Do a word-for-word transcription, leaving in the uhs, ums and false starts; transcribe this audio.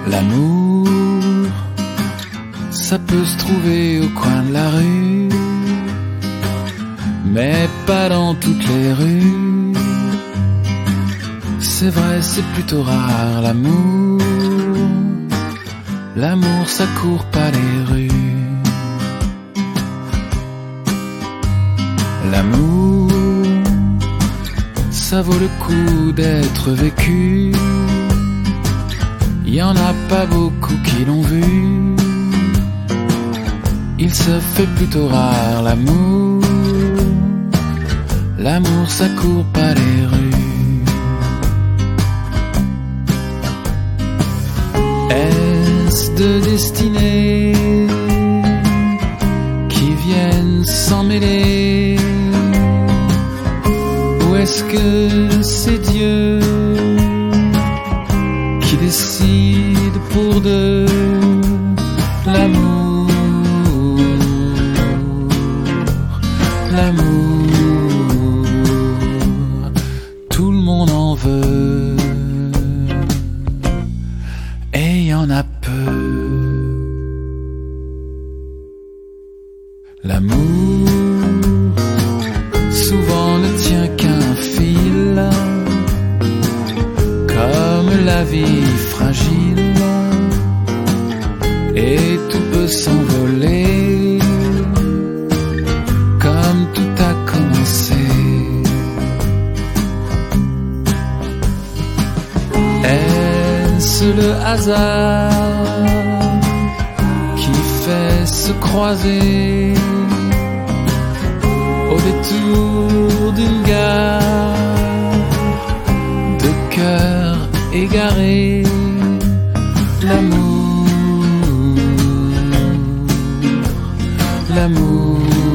L'amour, ça peut se trouver au coin de la rue, mais pas dans toutes les rues. C'est vrai, c'est plutôt rare l'amour. L'amour, ça court pas les rues. L'amour, ça vaut le coup d'être vécu. Y en a pas beaucoup qui l'ont vu. Il se fait plutôt rare l'amour. L'amour, ça court pas les rues. Est-ce de destinée qui viennent s'en mêler, ou est-ce que c'est Dieu qui décide pour deux? L'amour, l'amour, tout le monde en veut, et y en a peu. L'amour, souvent ne tient qu'un fil, comme la vie fragile, et tout peut s'envoler, comme tout a commencé. Est-ce le hasard qui fait se croiser au détour d'une gare, de cœurs égarés? L'amour, l'amour,